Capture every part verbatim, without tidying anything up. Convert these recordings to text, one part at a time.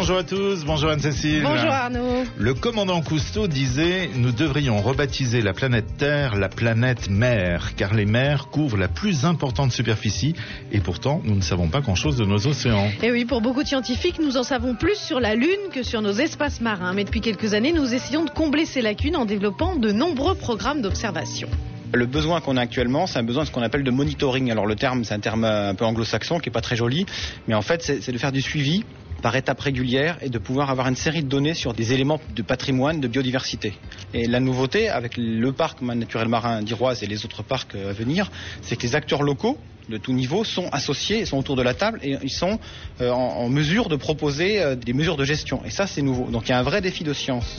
Bonjour à tous, bonjour Anne-Cécile. Bonjour Arnaud. Le commandant Cousteau disait « Nous devrions rebaptiser la planète Terre la planète mer, car les mers couvrent la plus importante superficie et pourtant nous ne savons pas grand-chose de nos océans. » Et oui, pour beaucoup de scientifiques, nous en savons plus sur la Lune que sur nos espaces marins. Mais depuis quelques années, nous essayons de combler ces lacunes en développant de nombreux programmes d'observation. Le besoin qu'on a actuellement, c'est un besoin de ce qu'on appelle de monitoring. Alors le terme, c'est un terme un peu anglo-saxon qui est pas très joli, mais en fait c'est, c'est de faire du suivi par étapes régulières et de pouvoir avoir une série de données sur des éléments de patrimoine, de biodiversité. Et la nouveauté avec le parc naturel marin d'Iroise et les autres parcs à venir, c'est que les acteurs locaux de tout niveau sont associés, sont autour de la table et ils sont euh, en, en mesure de proposer euh, des mesures de gestion. Et ça c'est nouveau. Donc il y a un vrai défi de science.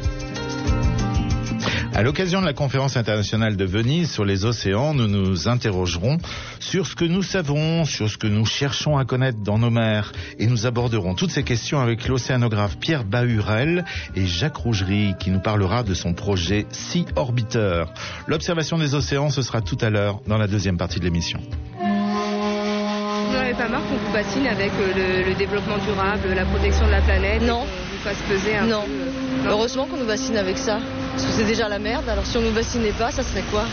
À l'occasion de la conférence internationale de Venise sur les océans, nous nous interrogerons sur ce que nous savons, sur ce que nous cherchons à connaître dans nos mers. Et nous aborderons toutes ces questions avec l'océanographe Pierre Bahurel et Jacques Rougerie qui nous parlera de son projet Sea Orbiter. L'observation des océans, ce sera tout à l'heure dans la deuxième partie de l'émission. Vous n'en avez pas marre qu'on vous bassine avec le, le développement durable, la protection de la planète? Non. Qu'on vous fasse peser un non. peu euh, non. Heureusement qu'on nous bassine avec ça. Parce que c'est déjà la merde, alors si on nous bassinait pas, ça serait quoi?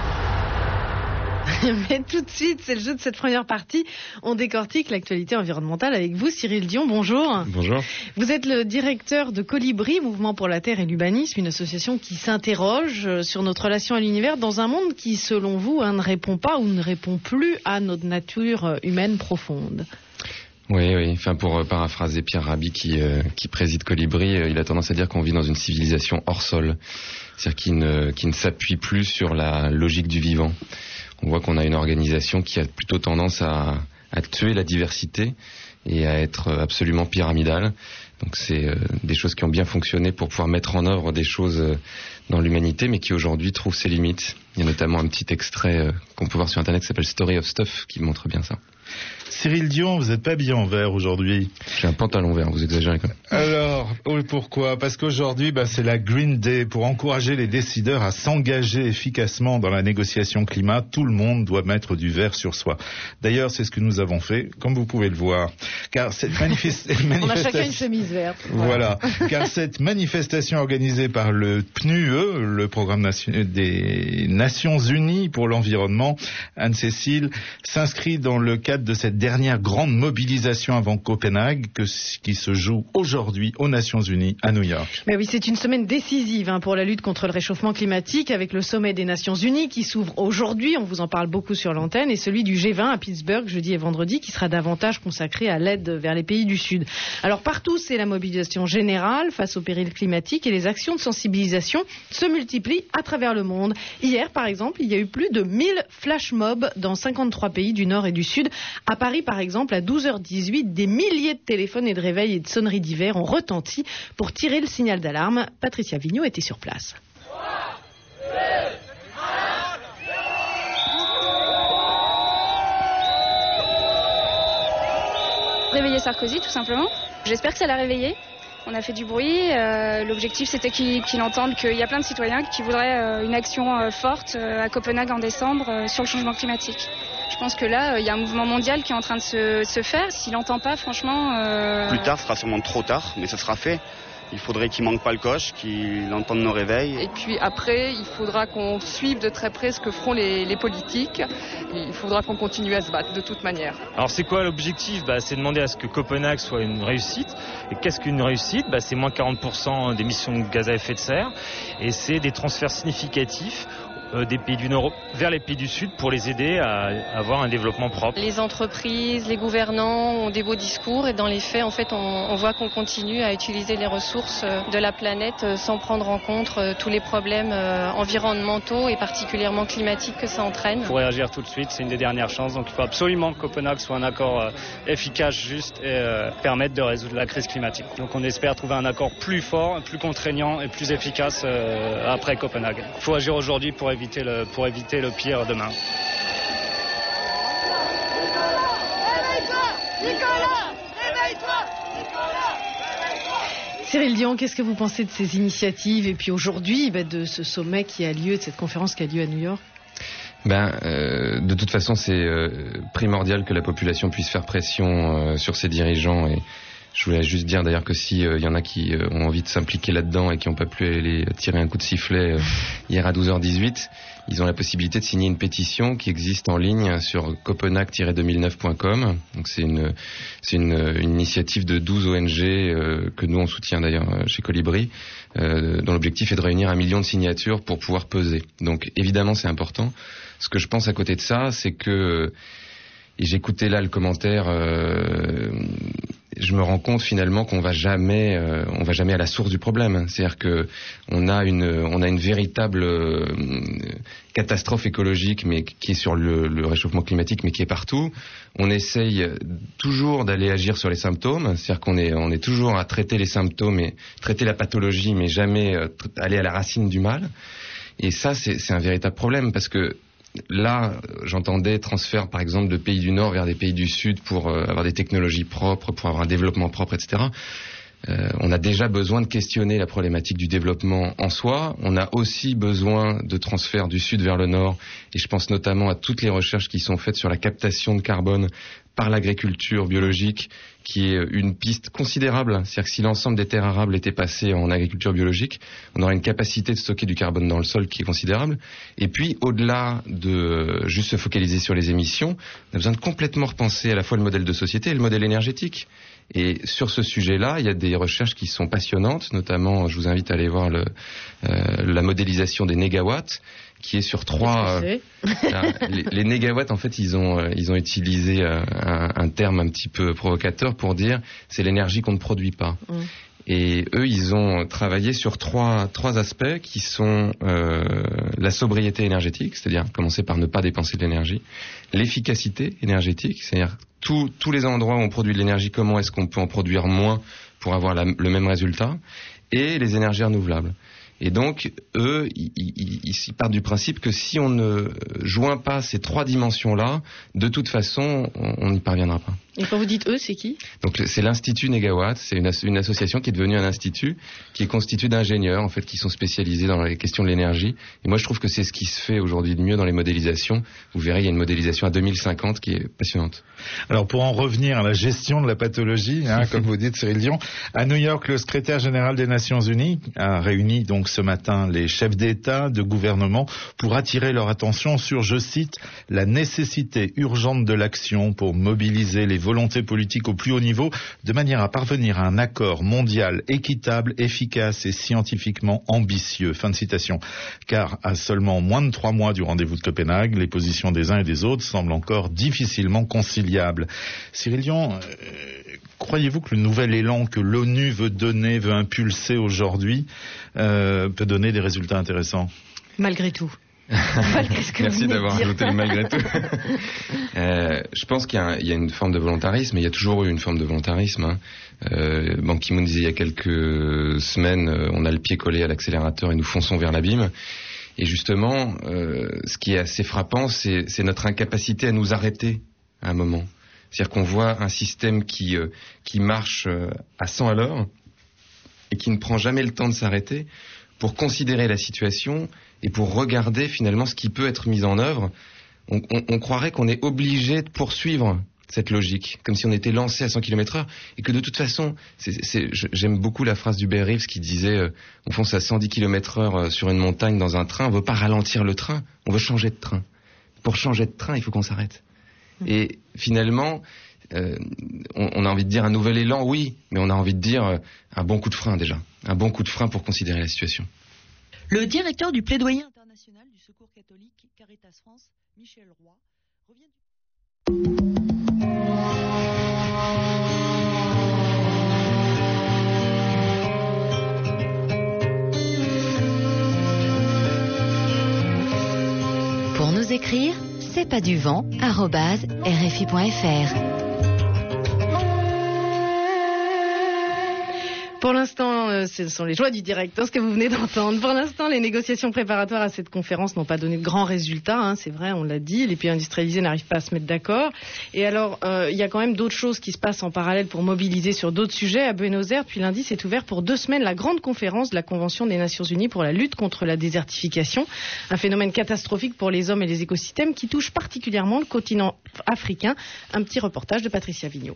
Mais tout de suite, c'est le jeu de cette première partie. On décortique l'actualité environnementale avec vous, Cyril Dion. Bonjour. Bonjour. Vous êtes le directeur de Colibri, Mouvement pour la Terre et l'Humanisme, une association qui s'interroge sur notre relation à l'univers dans un monde qui, selon vous, hein, ne répond pas ou ne répond plus à notre nature humaine profonde. Oui, oui. Enfin, pour euh, paraphraser Pierre Rabhi qui, euh, qui préside Colibri, euh, il a tendance à dire qu'on vit dans une civilisation hors sol, c'est-à-dire qui ne, qui ne s'appuie plus sur la logique du vivant. On voit qu'on a une organisation qui a plutôt tendance à, à tuer la diversité et à être absolument pyramidale. Donc c'est euh, des choses qui ont bien fonctionné pour pouvoir mettre en œuvre des choses euh, dans l'humanité, mais qui aujourd'hui trouvent ses limites. Il y a notamment un petit extrait euh, qu'on peut voir sur Internet qui s'appelle Story of Stuff qui montre bien ça. Cyril Dion, vous n'êtes pas habillé en vert aujourd'hui. J'ai un pantalon vert, vous exagérez quand même. Alors, pourquoi? Parce qu'aujourd'hui, bah, c'est la Green Day. Pour encourager les décideurs à s'engager efficacement dans la négociation climat, tout le monde doit mettre du vert sur soi. D'ailleurs, c'est ce que nous avons fait, comme vous pouvez le voir. Car cette manifest... On a chacun une chemise verte. Voilà. Car cette manifestation organisée par le P N U E, le Programme nation... des Nations Unies pour l'environnement, Anne-Cécile, s'inscrit dans le cadre de cette dernière grande mobilisation avant Copenhague que, qui se joue aujourd'hui aux Nations Unies à New York. Mais oui, c'est une semaine décisive hein, pour la lutte contre le réchauffement climatique avec le sommet des Nations Unies qui s'ouvre aujourd'hui, on vous en parle beaucoup sur l'antenne, et celui du G vingt à Pittsburgh jeudi et vendredi qui sera davantage consacré à l'aide vers les pays du Sud. Alors partout, c'est la mobilisation générale face aux périls climatiques et les actions de sensibilisation se multiplient à travers le monde. Hier, par exemple, il y a eu plus de mille flash mobs dans cinquante-trois pays du Nord et du Sud. À Paris, par exemple, à douze heures dix-huit, des milliers de téléphones et de réveils et de sonneries divers ont retenti pour tirer le signal d'alarme. Patricia Vigneault était sur place. Réveiller Sarkozy, tout simplement. J'espère que ça l'a réveillé. On a fait du bruit. Euh, l'objectif, c'était qu'il, qu'il entende qu'il y a plein de citoyens qui voudraient euh, une action euh, forte euh, à Copenhague en décembre euh, sur le changement climatique. Je pense que là, il euh, y a un mouvement mondial qui est en train de se, se faire. S'il n'entend pas, franchement... Euh... Plus tard, ce sera sûrement trop tard, mais ça sera fait. Il faudrait qu'il manque pas le coche, qu'il entende nos réveils. Et puis après, il faudra qu'on suive de très près ce que feront les, les politiques. Il faudra qu'on continue à se battre de toute manière. Alors c'est quoi l'objectif? bah, C'est demander à ce que Copenhague soit une réussite. Et qu'est-ce qu'une réussite? bah, C'est moins quarante pour cent d'émissions de gaz à effet de serre. Et c'est des transferts significatifs des pays du Nord vers les pays du Sud pour les aider à avoir un développement propre. Les entreprises, les gouvernants ont des beaux discours et dans les faits, en fait, on, on voit qu'on continue à utiliser les ressources de la planète sans prendre en compte tous les problèmes environnementaux et particulièrement climatiques que ça entraîne. Il faut réagir tout de suite, c'est une des dernières chances. Donc il faut absolument que Copenhague soit un accord efficace, juste et euh, permette de résoudre la crise climatique. Donc on espère trouver un accord plus fort, plus contraignant et plus efficace euh, après Copenhague. Il faut agir aujourd'hui pour éviter Le, pour éviter le pire demain. Réveille-toi, Nicolas, réveille-toi, Nicolas, réveille-toi. Cyril Dion, qu'est-ce que vous pensez de ces initiatives et puis aujourd'hui bah, de ce sommet qui a lieu, de cette conférence qui a lieu à New York? Ben, euh, de toute façon, c'est euh, primordial que la population puisse faire pression euh, sur ses dirigeants et Je voulais juste dire d'ailleurs que si il euh, y en a qui euh, ont envie de s'impliquer là-dedans et qui n'ont pas pu aller tirer un coup de sifflet euh, hier à douze heures dix-huit, ils ont la possibilité de signer une pétition qui existe en ligne sur copenhague tiret deux mille neuf point com. Donc c'est une c'est une, une initiative de douze O N G euh, que nous on soutient d'ailleurs chez Colibri, euh, dont l'objectif est de réunir un million de signatures pour pouvoir peser. Donc évidemment c'est important. Ce que je pense à côté de ça, c'est que, et j'écoutais là le commentaire, euh, je me rends compte finalement qu'on va jamais, euh, on va jamais à la source du problème. C'est-à-dire que on a une, on a une véritable euh, catastrophe écologique, mais qui est sur le, le réchauffement climatique, mais qui est partout. On essaye toujours d'aller agir sur les symptômes, c'est-à-dire qu'on est, on est toujours à traiter les symptômes et traiter la pathologie, mais jamais euh, aller à la racine du mal. Et ça, c'est, c'est un véritable problème parce que là, j'entendais transfert, par exemple, de pays du Nord vers des pays du Sud pour euh, avoir des technologies propres, pour avoir un développement propre, et cetera. Euh, on a déjà besoin de questionner la problématique du développement en soi. On a aussi besoin de transfert du Sud vers le Nord. Et je pense notamment à toutes les recherches qui sont faites sur la captation de carbone par l'agriculture biologique, qui est une piste considérable. C'est-à-dire que si l'ensemble des terres arables étaient passées en agriculture biologique, on aurait une capacité de stocker du carbone dans le sol qui est considérable. Et puis, au-delà de juste se focaliser sur les émissions, on a besoin de complètement repenser à la fois le modèle de société et le modèle énergétique. Et sur ce sujet-là, il y a des recherches qui sont passionnantes, notamment, je vous invite à aller voir le, euh, la modélisation des négawatts, qui est sur trois. Euh, les, les négawatts, en fait, ils ont, euh, ils ont utilisé euh, un, un terme un petit peu provocateur pour dire c'est l'énergie qu'on ne produit pas. Mmh. Et eux, ils ont travaillé sur trois, trois aspects qui sont euh, la sobriété énergétique, c'est-à-dire commencer par ne pas dépenser de l'énergie, l'efficacité énergétique, c'est-à-dire tous, tous les endroits où on produit de l'énergie, comment est-ce qu'on peut en produire moins pour avoir la, le même résultat, et les énergies renouvelables. Et donc, eux, ils, ils, ils partent du principe que si on ne joint pas ces trois dimensions-là, de toute façon, on n'y parviendra pas. Et quand vous dites eux, c'est qui ? Donc c'est l'Institut Négawatt, c'est une, une association qui est devenue un institut, qui est constitué d'ingénieurs en fait qui sont spécialisés dans les questions de l'énergie. Et moi je trouve que c'est ce qui se fait aujourd'hui de mieux dans les modélisations. Vous verrez, il y a une modélisation à deux mille cinquante qui est passionnante. Alors pour en revenir à la gestion de la pathologie, hein, comme vous dites Cyril Dion, à New York, le secrétaire général des Nations Unies a réuni donc ce matin les chefs d'État, de gouvernement pour attirer leur attention sur, je cite, la nécessité urgente de l'action pour mobiliser les volonté politique au plus haut niveau, de manière à parvenir à un accord mondial équitable, efficace et scientifiquement ambitieux. Fin de citation. Car à seulement moins de trois mois du rendez-vous de Copenhague, les positions des uns et des autres semblent encore difficilement conciliables. Cyril Dion, euh, croyez-vous que le nouvel élan que l'ONU veut donner, veut impulser aujourd'hui, euh, peut donner des résultats intéressants ? Malgré tout. Merci d'avoir ajouté le malgré tout. euh, je pense qu'il y a, il y a une forme de volontarisme, et il y a toujours eu une forme de volontarisme. Hein. Euh, Ban Ki-moon disait il y a quelques semaines, euh, on a le pied collé à l'accélérateur et nous fonçons vers l'abîme. Et justement, euh, ce qui est assez frappant, c'est, c'est notre incapacité à nous arrêter à un moment. C'est-à-dire qu'on voit un système qui, euh, qui marche euh, à cent à l'heure et qui ne prend jamais le temps de s'arrêter pour considérer la situation et pour regarder finalement ce qui peut être mis en œuvre. On, on, on croirait qu'on est obligé de poursuivre cette logique, comme si on était lancé à cent kilomètres heure, et que de toute façon, c'est, c'est, j'aime beaucoup la phrase du Bear Reeves qui disait euh, on fonce à cent dix kilomètres heure sur une montagne dans un train, on veut pas ralentir le train, on veut changer de train. Pour changer de train, il faut qu'on s'arrête. Mmh. Et finalement, euh, on, on a envie de dire un nouvel élan, oui, mais on a envie de dire euh, un bon coup de frein déjà, un bon coup de frein pour considérer la situation. Le directeur du plaidoyer international du Secours catholique Caritas France, Michel Roy, revient du... Pour nous écrire, c'est pas du vent, arobase r f i point f r. Pour l'instant, euh, ce sont les joies du directeur, ce que vous venez d'entendre. Pour l'instant, les négociations préparatoires à cette conférence n'ont pas donné de grands résultats, hein, c'est vrai, on l'a dit. Les pays industrialisés n'arrivent pas à se mettre d'accord. Et alors, euh, il y a quand même d'autres choses qui se passent en parallèle pour mobiliser sur d'autres sujets. À Buenos Aires, puis lundi, s'est ouvert pour deux semaines la grande conférence de la Convention des Nations Unies pour la lutte contre la désertification. Un phénomène catastrophique pour les hommes et les écosystèmes qui touche particulièrement le continent africain. Un petit reportage de Patricia Vigneault.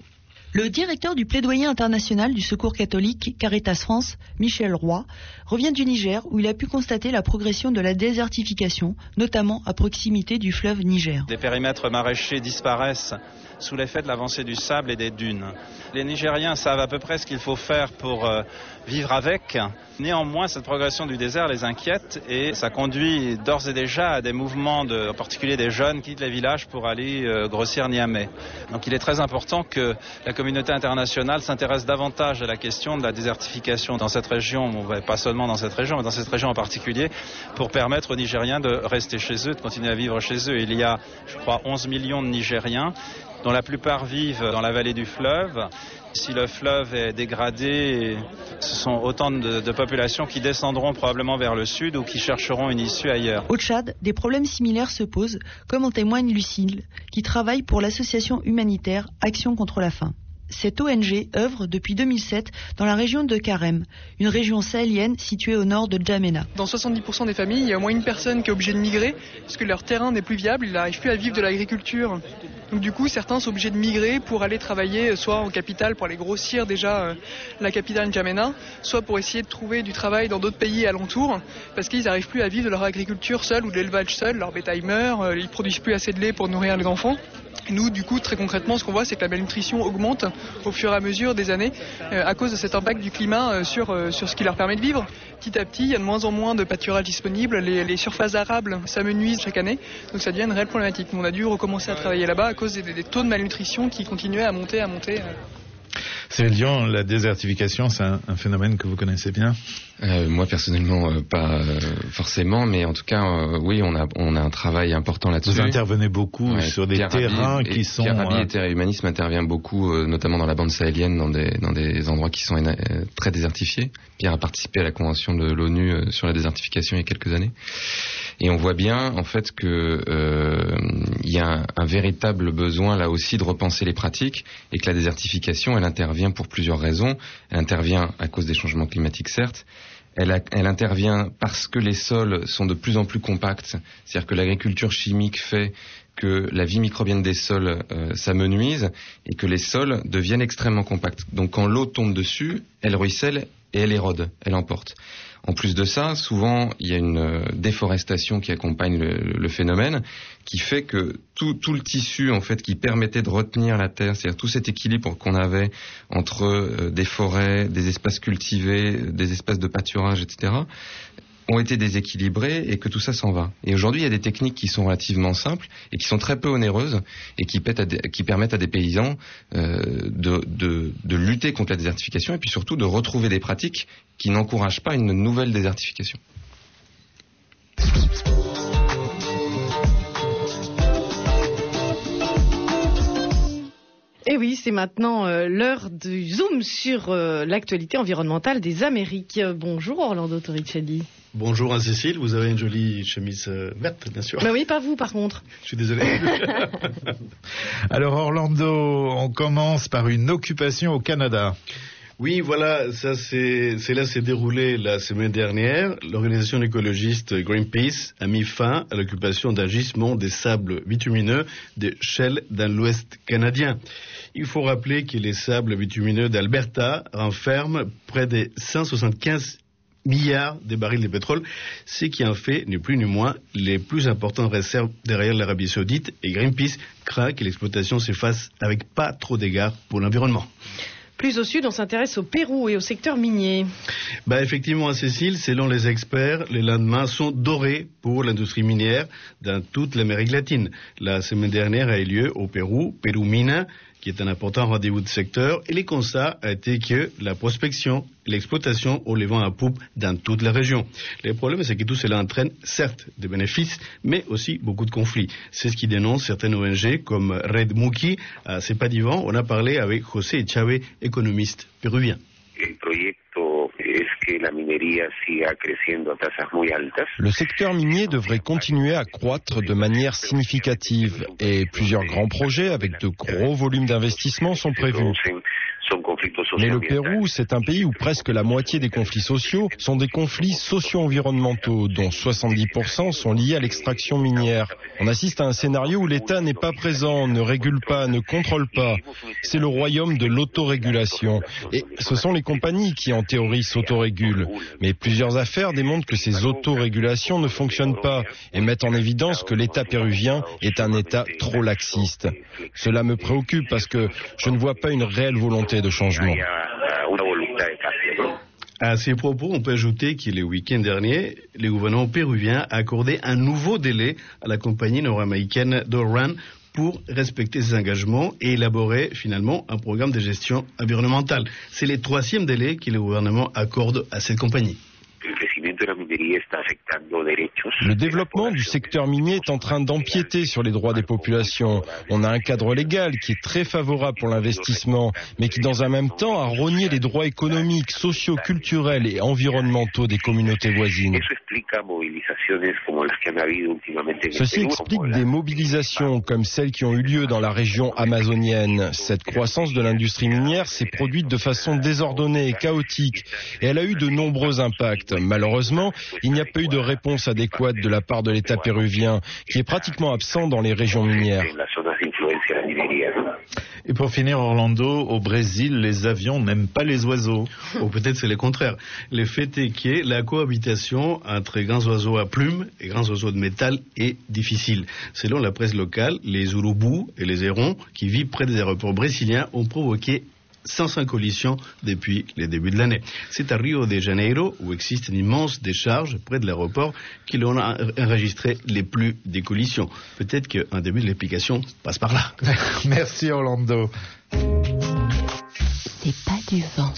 Le directeur du plaidoyer international du Secours catholique Caritas France, Michel Roy, revient du Niger où il a pu constater la progression de la désertification, notamment à proximité du fleuve Niger. Des périmètres maraîchers disparaissent sous l'effet de l'avancée du sable et des dunes. Les Nigériens savent à peu près ce qu'il faut faire pour euh, vivre avec. Néanmoins, cette progression du désert les inquiète et ça conduit d'ores et déjà à des mouvements, de, en particulier des jeunes, qui quittent les villages pour aller euh, grossir Niamey. Donc il est très important que la communauté internationale s'intéresse davantage à la question de la désertification dans cette région, pas seulement dans cette région, mais dans cette région en particulier, pour permettre aux Nigériens de rester chez eux, de continuer à vivre chez eux. Il y a, je crois, onze millions de Nigériens, dont la plupart vivent dans la vallée du fleuve. Si le fleuve est dégradé, ce sont autant de, de populations qui descendront probablement vers le sud ou qui chercheront une issue ailleurs. Au Tchad, des problèmes similaires se posent, comme en témoigne Lucille, qui travaille pour l'association humanitaire Action contre la faim. Cette O N G œuvre depuis deux mille sept dans la région de Karem, une région sahélienne située au nord de Djamena. Dans soixante-dix pour cent des familles, il y a au moins une personne qui est obligée de migrer parce que leur terrain n'est plus viable, ils n'arrivent plus à vivre de l'agriculture. Donc du coup, certains sont obligés de migrer pour aller travailler soit en capitale, pour aller grossir déjà euh, la capitale N'Djamena, soit pour essayer de trouver du travail dans d'autres pays alentours, parce qu'ils n'arrivent plus à vivre de leur agriculture seule ou de l'élevage seul, leur bétail meurt, euh, ils produisent plus assez de lait pour nourrir les enfants. Et nous, du coup, très concrètement, ce qu'on voit, c'est que la malnutrition augmente au fur et à mesure des années euh, à cause de cet impact du climat euh, sur, euh, sur ce qui leur permet de vivre. Petit à petit, il y a de moins en moins de pâturage disponible, les, les surfaces arables s'amenuisent chaque année, donc ça devient une réelle problématique. On a dû recommencer à travailler là-bas à cause des, des taux de malnutrition qui continuaient à monter, à monter. Cyril Dion, la désertification, c'est un, un phénomène que vous connaissez bien ? euh, Moi, personnellement, euh, pas euh, forcément, mais en tout cas, euh, oui, on a, on a un travail important là-dessus. Vous intervenez beaucoup ouais, sur des Pierre terrains Rabhi, qui et, sont... Pierre Rabhi euh... et Terre et Humanisme intervient beaucoup, euh, notamment dans la bande sahélienne, dans des, dans des endroits qui sont euh, très désertifiés. Pierre a participé à la convention de l'ONU euh, sur la désertification il y a quelques années. Et on voit bien, en fait, que euh, il y a un, un véritable besoin, là aussi, de repenser les pratiques et que la désertification, elle intervient pour plusieurs raisons. Elle intervient à cause des changements climatiques, certes. Elle, a, elle intervient parce que les sols sont de plus en plus compacts. C'est-à-dire que l'agriculture chimique fait que la vie microbienne des sols euh, s'amenuise et que les sols deviennent extrêmement compacts. Donc quand l'eau tombe dessus, elle ruisselle et elle érode, elle emporte. En plus de ça, souvent, il y a une déforestation qui accompagne le, le phénomène, qui fait que tout, tout le tissu, en fait, qui permettait de retenir la terre, c'est-à-dire tout cet équilibre qu'on avait entre euh, des forêts, des espaces cultivés, des espaces de pâturage, et cetera, ont été déséquilibrés et que tout ça s'en va. Et aujourd'hui, il y a des techniques qui sont relativement simples et qui sont très peu onéreuses et qui, à des, qui permettent à des paysans euh, de, de, de lutter contre la désertification et puis surtout de retrouver des pratiques qui n'encouragent pas une nouvelle désertification. Et oui, c'est maintenant euh, l'heure du zoom sur euh, l'actualité environnementale des Amériques. Bonjour Orlando Torricelli. Bonjour Anne-Cécile, vous avez une jolie chemise euh, verte, bien sûr. Mais oui, pas vous par contre. Je suis désolé. Alors Orlando, on commence par une occupation au Canada. Oui, voilà, ça c'est, c'est là s'est déroulé la semaine dernière. L'organisation écologiste Greenpeace a mis fin à l'occupation d'un gisement des sables bitumineux de Shell dans l'ouest canadien. Il faut rappeler que les sables bitumineux d'Alberta renferment près de cent soixante-quinze milliards de barils de pétrole, ce qui en fait, ni plus ni moins, les plus importantes réserves derrière l'Arabie Saoudite, et Greenpeace craint que l'exploitation se fasse avec pas trop d'égards pour l'environnement. Plus au sud, on s'intéresse au Pérou et au secteur minier. Bah effectivement, Cécile, selon les experts, les lendemains sont dorés pour l'industrie minière dans toute l'Amérique latine. La semaine dernière a eu lieu au Pérou, Pérou Mina, qui est un important rendez-vous de secteur, et les constats a été que la prospection et l'exploitation ont les vents à poupe dans toute la région. Le problème, c'est que tout cela entraîne, certes, des bénéfices, mais aussi beaucoup de conflits. C'est ce qui dénonce certaines O N G comme Red Muki. À C'est pas d'Ivan, on a parlé avec José Echave, économiste péruvien. Le secteur minier devrait continuer à croître de manière significative et plusieurs grands projets avec de gros volumes d'investissement sont prévus. Mais le Pérou, c'est un pays où presque la moitié des conflits sociaux sont des conflits socio-environnementaux, dont soixante-dix pour cent sont liés à l'extraction minière. On assiste à un scénario où l'État n'est pas présent, ne régule pas, ne contrôle pas. C'est le royaume de l'autorégulation. Et ce sont les compagnies qui, en théorie, s'autorégulent. Mais plusieurs affaires démontrent que ces autorégulations ne fonctionnent pas et mettent en évidence que l'État péruvien est un État trop laxiste. Cela me préoccupe parce que je ne vois pas une réelle volonté de changement. À ces propos, on peut ajouter que le week-end dernier, le gouvernement péruvien a accordé un nouveau délai à la compagnie nord-américaine Doran pour respecter ses engagements et élaborer finalement un programme de gestion environnementale. C'est le troisième délai que le gouvernement accorde à cette compagnie. Le développement du secteur minier est en train d'empiéter sur les droits des populations. On a un cadre légal qui est très favorable pour l'investissement, mais qui dans un même temps a rogné les droits économiques, sociaux, culturels et environnementaux des communautés voisines. Ceci explique des mobilisations comme celles qui ont eu lieu dans la région amazonienne. Cette croissance de l'industrie minière s'est produite de façon désordonnée et chaotique, et elle a eu de nombreux impacts. Malheureusement, il n'y a pas eu de réponse adéquate de la part de l'État péruvien, qui est pratiquement absent dans les régions minières. Et pour finir, Orlando, au Brésil, les avions n'aiment pas les oiseaux. Ou peut-être c'est le contraire. Le fait est que la cohabitation entre grands oiseaux à plumes et grands oiseaux de métal est difficile. Selon la presse locale, les urubus et les hérons qui vivent près des aéroports brésiliens ont provoqué cent cinq collisions depuis le début de l'année. C'est à Rio de Janeiro, où existe une immense décharge près de l'aéroport, qui l'on a enregistré les plus des collisions. Peut-être qu'un début de l'explication passe par là. Merci Orlando. C'est pas du vent.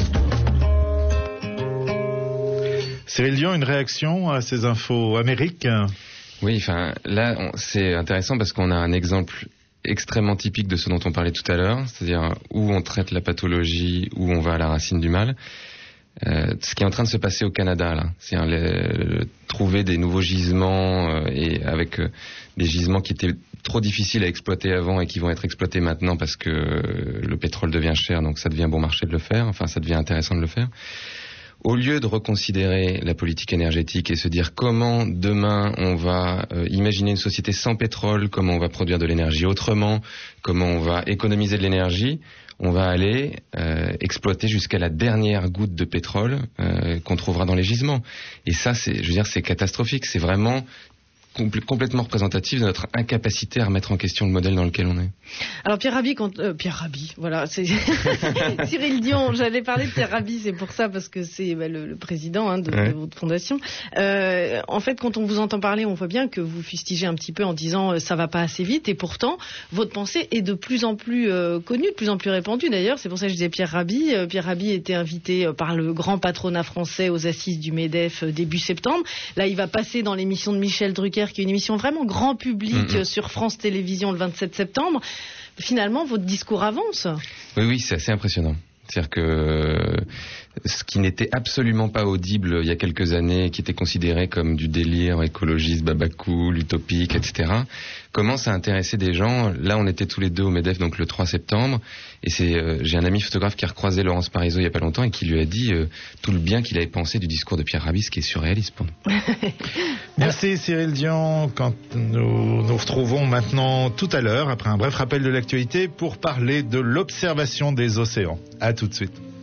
Cyril Dion, une réaction à ces infos Amérique ? Oui, enfin là on, c'est intéressant parce qu'on a un exemple extrêmement typique de ce dont on parlait tout à l'heure, c'est-à-dire où on traite la pathologie, où on va à la racine du mal. Euh, ce qui est en train de se passer au Canada, là, c'est le, le, trouver des nouveaux gisements euh, et avec euh, des gisements qui étaient trop difficiles à exploiter avant et qui vont être exploités maintenant parce que euh, le pétrole devient cher, donc ça devient bon marché de le faire. Enfin, ça devient intéressant de le faire. Au lieu de reconsidérer la politique énergétique et se dire comment demain on va euh, imaginer une société sans pétrole, comment on va produire de l'énergie autrement, comment on va économiser de l'énergie, on va aller euh, exploiter jusqu'à la dernière goutte de pétrole euh, qu'on trouvera dans les gisements. Et ça, c'est, je veux dire, c'est catastrophique. C'est vraiment complètement représentatif de notre incapacité à remettre en question le modèle dans lequel on est. Alors Pierre Rabhi, quand, euh, Pierre Rabhi, voilà, c'est Cyril Dion, j'allais parler de Pierre Rabhi, c'est pour ça, parce que c'est bah, le, le président hein, de, ouais. de votre fondation. Euh, en fait, quand on vous entend parler, on voit bien que vous fustigez un petit peu en disant euh, ça va pas assez vite, et pourtant, votre pensée est de plus en plus euh, connue, de plus en plus répandue d'ailleurs, c'est pour ça que je disais Pierre Rabhi. Euh, Pierre Rabhi était invité euh, par le grand patronat français aux assises du MEDEF euh, début septembre. Là, il va passer dans l'émission de Michel Drucker, qui est une émission vraiment grand public mmh. sur France Télévisions le vingt-sept septembre. Finalement, votre discours avance. Oui, oui, c'est assez impressionnant. C'est-à-dire que ce qui n'était absolument pas audible il y a quelques années, qui était considéré comme du délire écologiste, babacool, utopique, et cetera, commence à intéresser des gens. Là, on était tous les deux au MEDEF, donc le trois septembre, et c'est, euh, j'ai un ami photographe qui a recroisé Laurence Parisot il y a pas longtemps et qui lui a dit euh, tout le bien qu'il avait pensé du discours de Pierre Rabhi, ce qui est surréaliste pour nous. Merci Cyril Dion. Quand nous nous retrouvons maintenant tout à l'heure, après un bref rappel de l'actualité, pour parler de l'observation des océans. À tout de suite.